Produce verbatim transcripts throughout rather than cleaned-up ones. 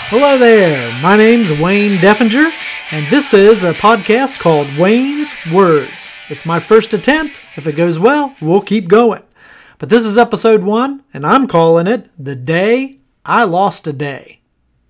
Hello there, my name's Wayne Deffinger, and this is a podcast called Wayne's Words. It's my first attempt. If it goes well, we'll keep going. But this is episode one, and I'm calling it The Day I Lost a Day.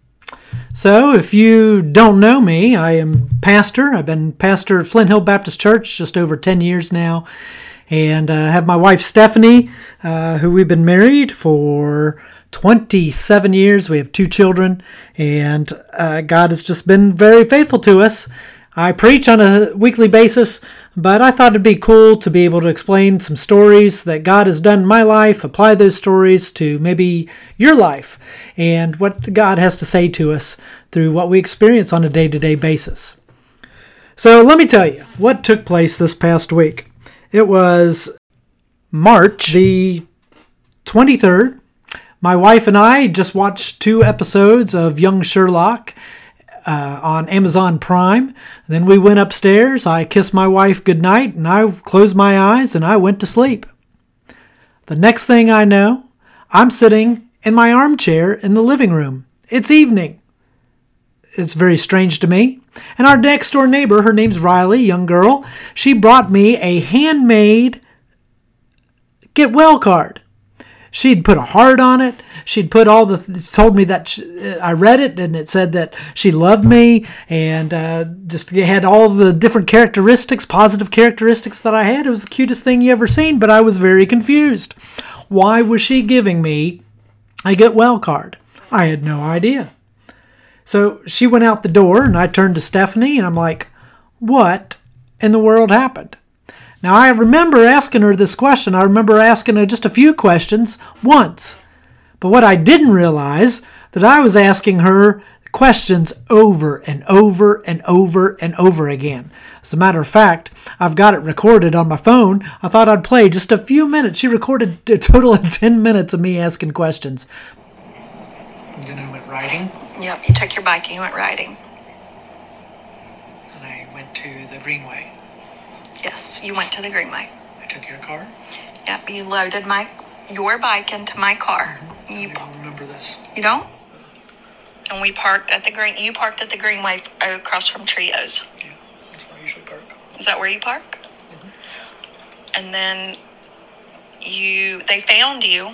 So, if you don't know me, I am pastor. I've been pastor at Flint Hill Baptist Church just over ten years now, and I uh, have my wife Stephanie, uh, who we've been married for twenty-seven years. We have two children, and uh, God has just been very faithful to us. I preach on a weekly basis, but I thought it'd be cool to be able to explain some stories that God has done in my life, apply those stories to maybe your life, and what God has to say to us through what we experience on a day-to-day basis. So let me tell you what took place this past week. It was March the twenty-third. My wife and I just watched two episodes of Young Sherlock uh, on Amazon Prime. Then we went upstairs. I kissed my wife goodnight, and I closed my eyes, and I went to sleep. The next thing I know, I'm sitting in my armchair in the living room. It's evening. It's very strange to me. And our next door neighbor, her name's Riley, young girl, she brought me a handmade get well card. She'd put a heart on it. She'd put all the, told me that she, I read it and it said that she loved me and uh, just had all the different characteristics, positive characteristics that I had. It was the cutest thing you ever seen, but I was very confused. Why was she giving me a get well card? I had no idea. So she went out the door and I turned to Stephanie and I'm like, what in the world happened? Now, I remember asking her this question. I remember asking her just a few questions once. But what I didn't realize, that I was asking her questions over and over and over and over again. As a matter of fact, I've got it recorded on my phone. I thought I'd play just a few minutes. She recorded a total of ten minutes of me asking questions. And then I went riding. Yep, you took your bike and you went riding. And I went to the Greenway. Yes, you went to the Greenway. I took your car? Yep, you loaded my your bike into my car. Mm-hmm. You I don't remember this. You don't? And we parked at the green. You parked at the Greenway across from Trios. Yeah, that's where I usually park. Is that where you park? Mm-hmm. And then you, they found you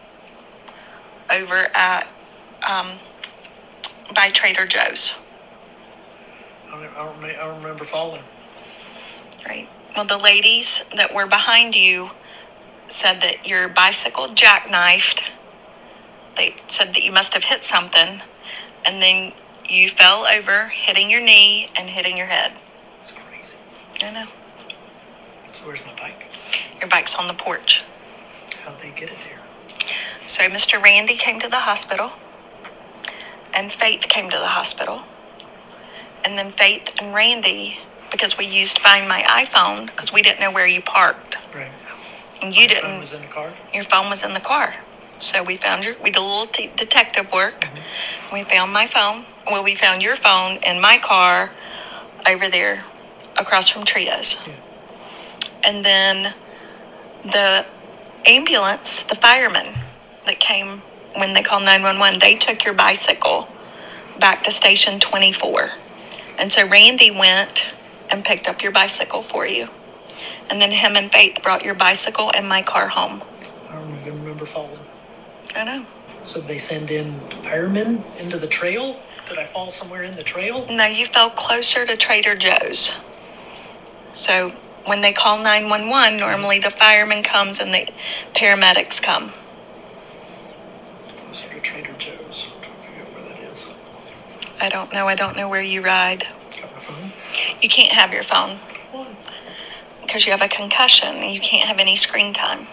over at um, by Trader Joe's. I don't, I don't, I don't remember falling. Right. Well, the ladies that were behind you said that your bicycle jackknifed. They said that you must have hit something, and then you fell over, hitting your knee and hitting your head. That's crazy. I know. So where's my bike? Your bike's on the porch. How'd they get it there? So Mister Randy came to the hospital, and Faith came to the hospital, and then Faith and Randy, because we used Find My iPhone because we didn't know where you parked. Right. And you my didn't. phone was in the car? Your phone was in the car. So we found your, we did a little t- detective work. Mm-hmm. We found my phone. Well, we found your phone in my car over there across from Trios. Yeah. And then the ambulance, the firemen that came when they called nine one one, they took your bicycle back to station twenty-four. And so Randy went and picked up your bicycle for you. And then him and Faith brought your bicycle and my car home. I don't even remember falling. I know. So they send in firemen into the trail? Did I fall somewhere in the trail? No, you fell closer to Trader Joe's. So when they call nine one one, normally the fireman comes and the paramedics come. Closer to Trader Joe's. I'm trying to figure out where that is. I don't know. I don't know where you ride. Got my phone? You can't have your phone. Why? Because you have a concussion and you can't have any screen time.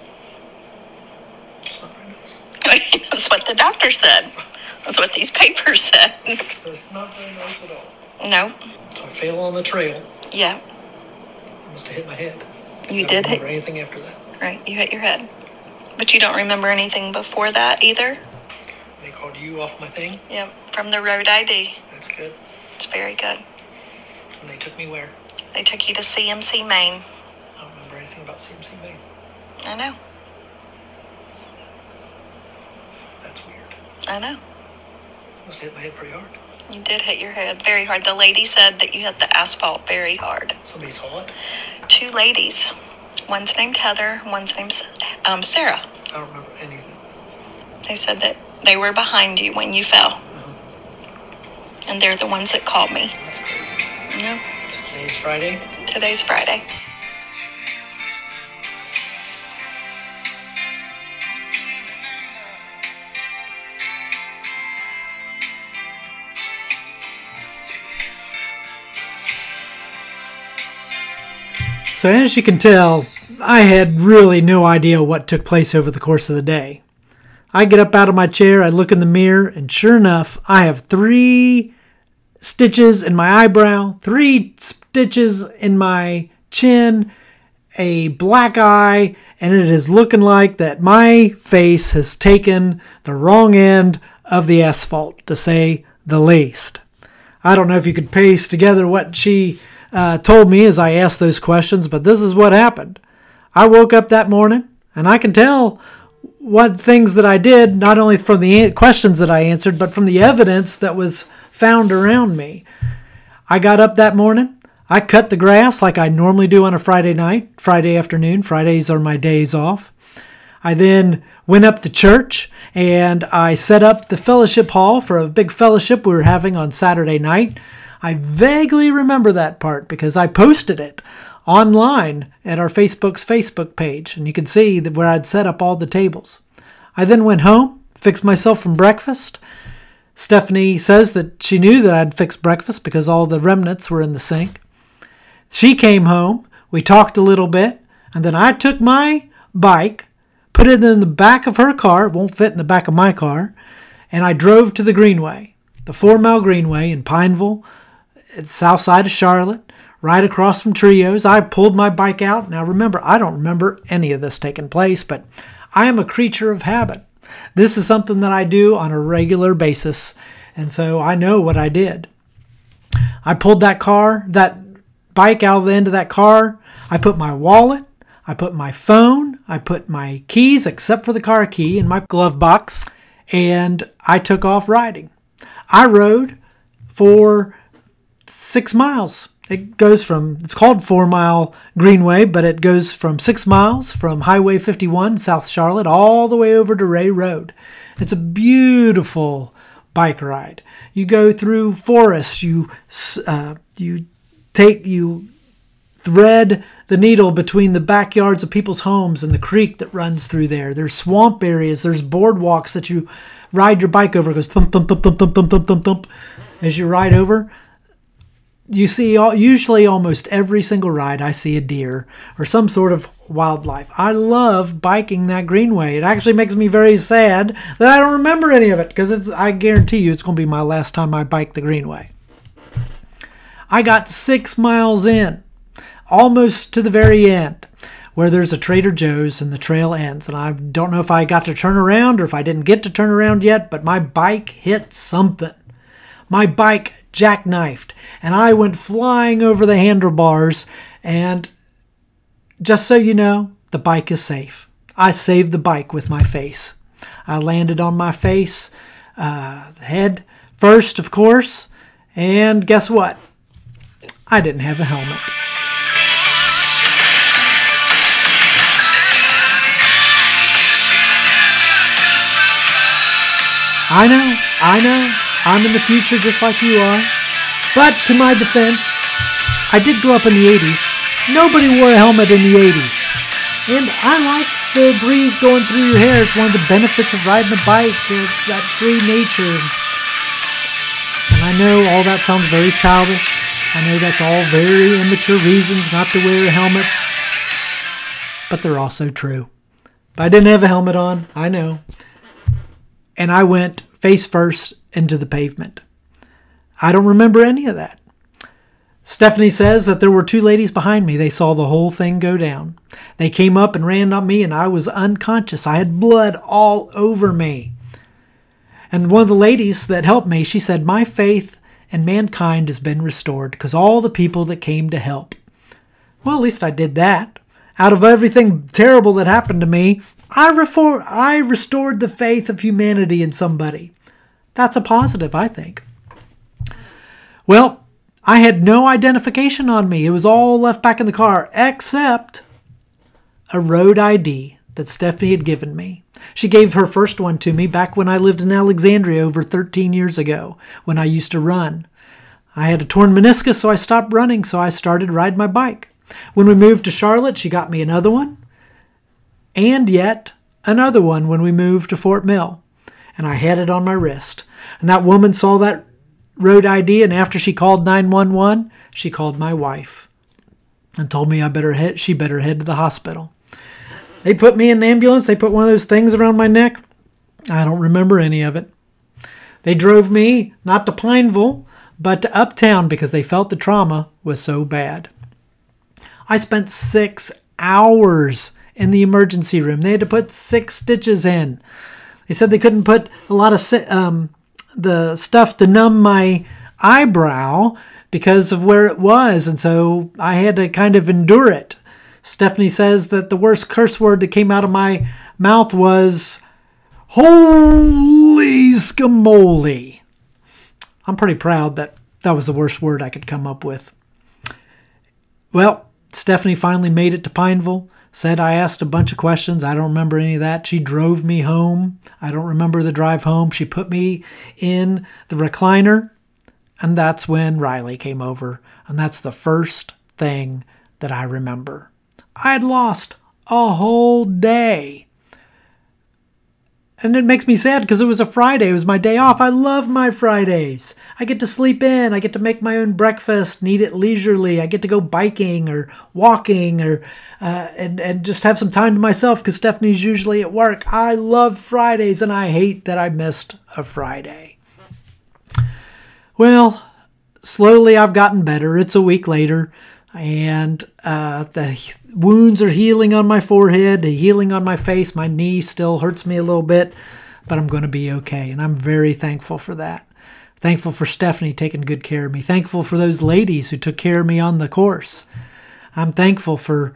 That's not very nice. That's what the doctor said. That's what these papers said. That's not very nice at all. No. So I fell on the trail. Yeah. I must have hit my head. You I did don't remember hit. anything after that. Right, you hit your head. But you don't remember anything before that either? They called you off my thing? Yep, from the road I D. That's good. It's very good. And they took me where? They took you to C M C Maine. I don't remember anything about C M C Maine. I know. That's weird. I know. Must have hit my head pretty hard. You did hit your head very hard. The lady said that you hit the asphalt very hard. Somebody saw it? Two ladies. One's named Heather, one's named um, Sarah. I don't remember anything. They said that they were behind you when you fell. Uh-huh. And they're the ones that called me. That's crazy. No. Today's Friday? Today's Friday. So as you can tell, I had really no idea what took place over the course of the day. I get up out of my chair, I look in the mirror, and sure enough, I have three stitches in my eyebrow, three stitches in my chin, a black eye, and it is looking like that my face has taken the wrong end of the asphalt, to say the least. I don't know if you could paste together what she uh, told me as I asked those questions, but this is what happened. I woke up that morning, and I can tell what things that I did, not only from the questions that I answered, but from the evidence that was found around me. I got up that morning. I cut the grass like I normally do on a Friday night, Friday afternoon. Fridays are my days off. I then went up to church and I set up the fellowship hall for a big fellowship we were having on Saturday night. I vaguely remember that part because I posted it online at our Facebook's Facebook page, and you can see that where I'd set up all the tables. I then went home, fixed myself some breakfast. Stephanie says that she knew that I'd fixed breakfast because all the remnants were in the sink. She came home, we talked a little bit, and then I took my bike, put it in the back of her car, it won't fit in the back of my car, and I drove to the Greenway, the four-mile Greenway in Pineville, it's south side of Charlotte, right across from Trios. I pulled my bike out. Now remember, I don't remember any of this taking place, but I am a creature of habit. This is something that I do on a regular basis, and so I know what I did. I pulled that car, that bike out of the end of that car. I put my wallet, I put my phone, I put my keys, except for the car key, in my glove box, and I took off riding. I rode for six miles. It goes from, it's called Four Mile Greenway, but it goes from six miles from Highway fifty-one, South Charlotte, all the way over to Ray Road. It's a beautiful bike ride. You go through forests, you uh, you take, you thread the needle between the backyards of people's homes and the creek that runs through there. There's swamp areas, there's boardwalks that you ride your bike over. It goes thump, thump, thump, thump, thump, thump, thump, thump, thump as you ride over. You see, usually almost every single ride, I see a deer or some sort of wildlife. I love biking that Greenway. It actually makes me very sad that I don't remember any of it because it's, I guarantee you it's going to be my last time I bike the Greenway. I got six miles in, almost to the very end, where there's a Trader Joe's and the trail ends. And I don't know if I got to turn around or if I didn't get to turn around yet, but my bike hit something. My bike jackknifed, and I went flying over the handlebars, and just so you know, the bike is safe. I saved the bike with my face. I landed on my face, uh, head first, of course, and guess what? I didn't have a helmet. I know, I know. I'm in the future just like you are. But to my defense, I did grow up in the eighties. Nobody wore a helmet in the eighties. And I like the breeze going through your hair. It's one of the benefits of riding a bike. It's that free nature. And I know all that sounds very childish. I know that's all very immature reasons not to wear a helmet. But they're also true. But I didn't have a helmet on. I know. And I went face first into the pavement. I don't remember any of that. Stephanie says that there were two ladies behind me. They saw the whole thing go down. They came up and ran on me, and I was unconscious. I had blood all over me. And one of the ladies that helped me, she said, my faith in mankind has been restored because all the people that came to help. Well, at least I did that. Out of everything terrible that happened to me, I, refor- I restored the faith of humanity in somebody. That's a positive, I think. Well, I had no identification on me. It was all left back in the car, except a road I D that Stephanie had given me. She gave her first one to me back when I lived in Alexandria over thirteen years ago, when I used to run. I had a torn meniscus, so I stopped running, so I started riding my bike. When we moved to Charlotte, she got me another one, and yet another one when we moved to Fort Mill, and I had it on my wrist. And that woman saw that road I D, and after she called nine one one, she called my wife and told me I better head, she better head to the hospital. They put me in an ambulance. They put one of those things around my neck. I don't remember any of it. They drove me not to Pineville, but to Uptown because they felt the trauma was so bad. I spent six hours in the emergency room. They had to put six stitches in. They said they couldn't put a lot of um, the stuff to numb my eyebrow because of where it was, and so I had to kind of endure it. Stephanie says that the worst curse word that came out of my mouth was, "Holy scamoli." I'm pretty proud that that was the worst word I could come up with. Well, Stephanie finally made it to Pineville. Said I asked a bunch of questions. I don't remember any of that. She drove me home. I don't remember the drive home. She put me in the recliner. And that's when Riley came over. And that's the first thing that I remember. I had lost a whole day. And it makes me sad because it was a Friday. It was my day off. I love my Fridays. I get to sleep in. I get to make my own breakfast and eat it leisurely. I get to go biking or walking or uh, and, and just have some time to myself because Stephanie's usually at work. I love Fridays and I hate that I missed a Friday. Well, slowly I've gotten better. It's a week later. And uh, the wounds are healing on my forehead, healing on my face. My knee still hurts me a little bit, but I'm going to be okay. And I'm very thankful for that. Thankful for Stephanie taking good care of me. Thankful for those ladies who took care of me on the course. I'm thankful for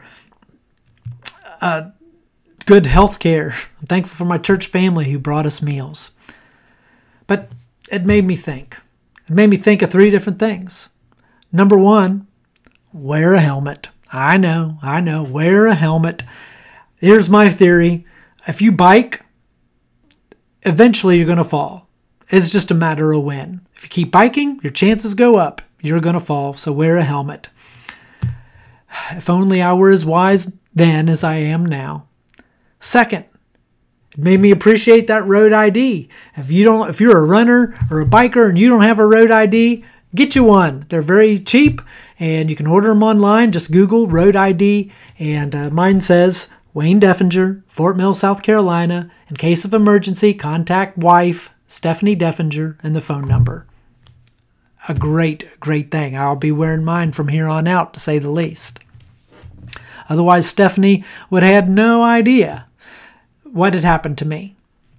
uh, good health care. I'm thankful for my church family who brought us meals. But it made me think. It made me think of three different things. Number one, wear a helmet. I know, I know, wear a helmet. Here's my theory. If you bike, eventually you're going to fall. It's just a matter of when. If you keep biking, your chances go up. You're going to fall, so wear a helmet. If only I were as wise then as I am now. Second, it made me appreciate that road I D. If you don't, if you're a runner or a biker and you don't have a road I D, get you one. They're very cheap, and you can order them online. Just Google road I D, and uh, mine says Wayne Deffinger, Fort Mill, South Carolina. In case of emergency, contact wife Stephanie Deffinger and the phone number. A great, great thing. I'll be wearing mine from here on out, to say the least. Otherwise, Stephanie would have had no idea what had happened to me.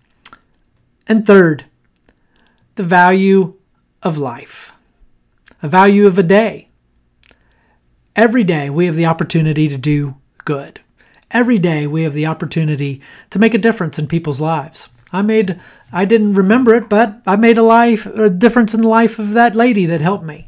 And third, the value of life. The value of a day. Every day we have the opportunity to do good. Every day we have the opportunity to make a difference in people's lives. I made, I didn't remember it, but I made a life, a difference in the life of that lady that helped me.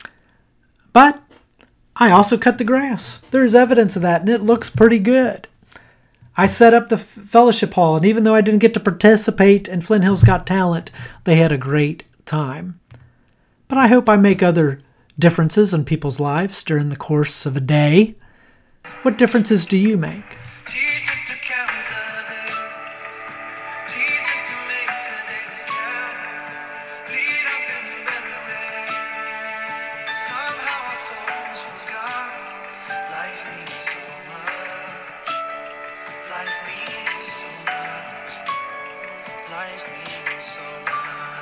But I also cut the grass. There's evidence of that, and it looks pretty good. I set up the fellowship hall, and even though I didn't get to participate in Flint Hills Got Talent, they had a great time. But I hope I make other differences in people's lives during the course of a day. What differences do you make? Teach us to count the days. Teach us to make the days count. Lead us in better ways. Somehow our souls forgot. Life means so much. Life means so much. Life means so much.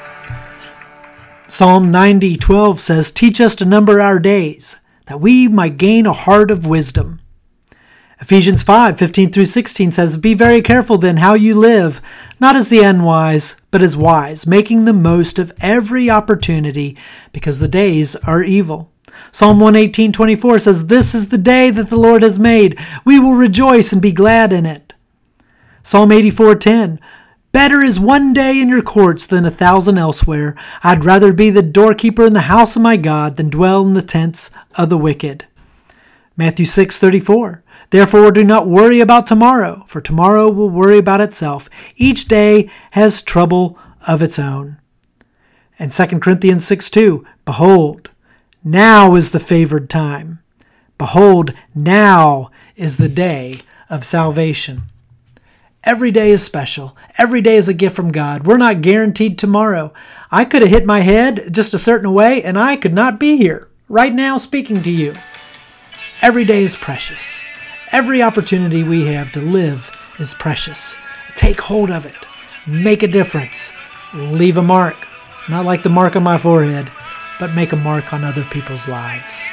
Psalm ninety twelve says, "Teach us to number our days, that we might gain a heart of wisdom." Ephesians five fifteen through sixteen says, "Be very careful then how you live, not as the unwise, but as wise, making the most of every opportunity, because the days are evil." Psalm one eighteen twenty-four says, "This is the day that the Lord has made. We will rejoice and be glad in it." Psalm eighty-four ten, Better is one day in your courts than a thousand elsewhere. I'd rather be the doorkeeper in the house of my God than dwell in the tents of the wicked. Matthew six thirty-four. Therefore do not worry about tomorrow, for tomorrow will worry about itself. Each day has trouble of its own. And Second Corinthians six two. Behold, now is the favored time. Behold, now is the day of salvation. Every day is special. Every day is a gift from God. We're not guaranteed tomorrow. I could have hit my head just a certain way and I could not be here right now speaking to you. Every day is precious. Every opportunity we have to live is precious. Take hold of it. Make a difference. Leave a mark. Not like the mark on my forehead, but make a mark on other people's lives.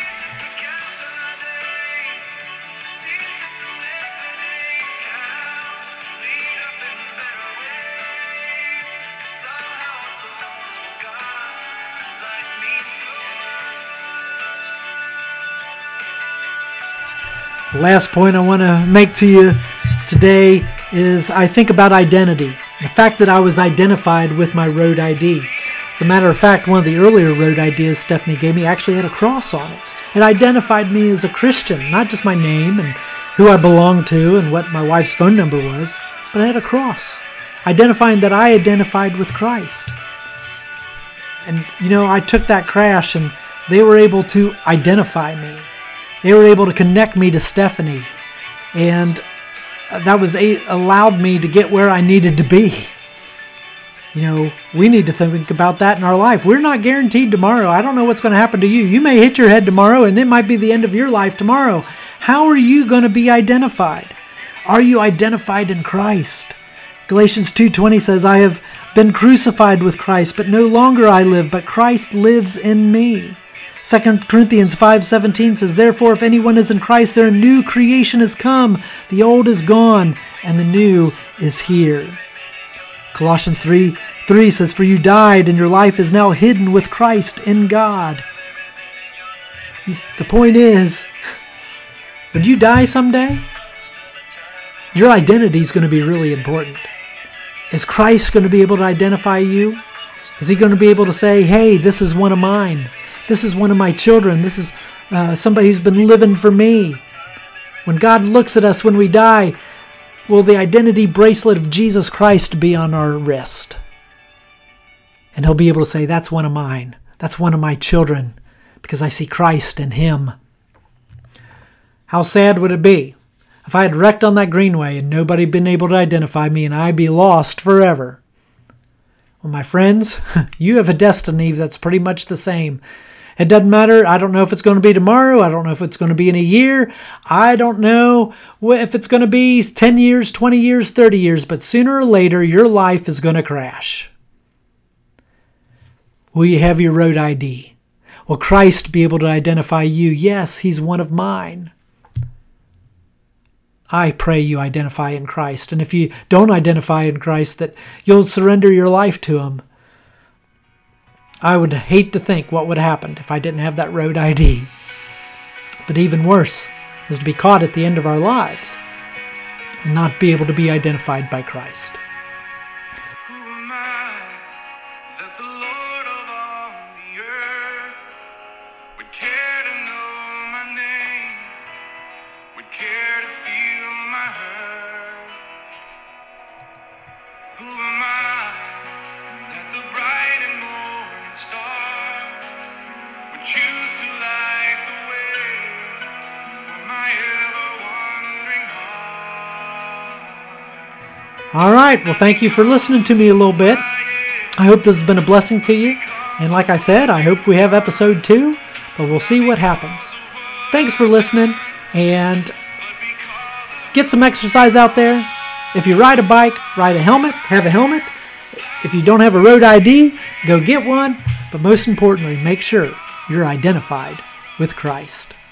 The last point I want to make to you today is I think about identity. The fact that I was identified with my road I D. As a matter of fact, one of the earlier road I Ds Stephanie gave me actually had a cross on it. It identified me as a Christian, not just my name and who I belonged to and what my wife's phone number was, but I had a cross, identifying that I identified with Christ. And, you know, I took that crash and they were able to identify me. They were able to connect me to Stephanie, and that was a, allowed me to get where I needed to be. You know, we need to think about that in our life. We're not guaranteed tomorrow. I don't know what's going to happen to you. You may hit your head tomorrow, and it might be the end of your life tomorrow. How are you going to be identified? Are you identified in Christ? Galatians two twenty says, I have been crucified with Christ, but no longer I live, but Christ lives in me. Second Corinthians five seventeen says, therefore, if anyone is in Christ, their new creation has come. The old is gone, and the new is here. Colossians three three says, for you died, and your life is now hidden with Christ in God. The point is, when you die someday, your identity is going to be really important. Is Christ going to be able to identify you? Is he going to be able to say, hey, this is one of mine? This is one of my children. This is uh, somebody who's been living for me. When God looks at us when we die, will the identity bracelet of Jesus Christ be on our wrist? And he'll be able to say, that's one of mine. That's one of my children, because I see Christ in him. How sad would it be if I had wrecked on that greenway and nobody had been able to identify me and I'd be lost forever? Well, my friends, you have a destiny that's pretty much the same. It doesn't matter. I don't know if it's going to be tomorrow. I don't know if it's going to be in a year. I don't know if it's going to be ten years, twenty years, thirty years. But sooner or later, your life is going to crash. Will you have your road I D? Will Christ be able to identify you? Yes, he's one of mine. I pray you identify in Christ. And if you don't identify in Christ, that you'll surrender your life to him. I would hate to think what would happen if I didn't have that road I D. But even worse is to be caught at the end of our lives and not be able to be identified by Christ. Who am I that the Lord of all the earth would care to know my name, would care to feel my hurt? Who am I that the bright and morning star would choose to light the way for my ever-wandering heart? All right. Well, thank you for listening to me a little bit. I hope this has been a blessing to you. And like I said, I hope we have episode two, but we'll see what happens. Thanks for listening, and get some exercise out there. If you ride a bike, ride a helmet, have a helmet. If you don't have a road I D, go get one. But most importantly, make sure you're identified with Christ.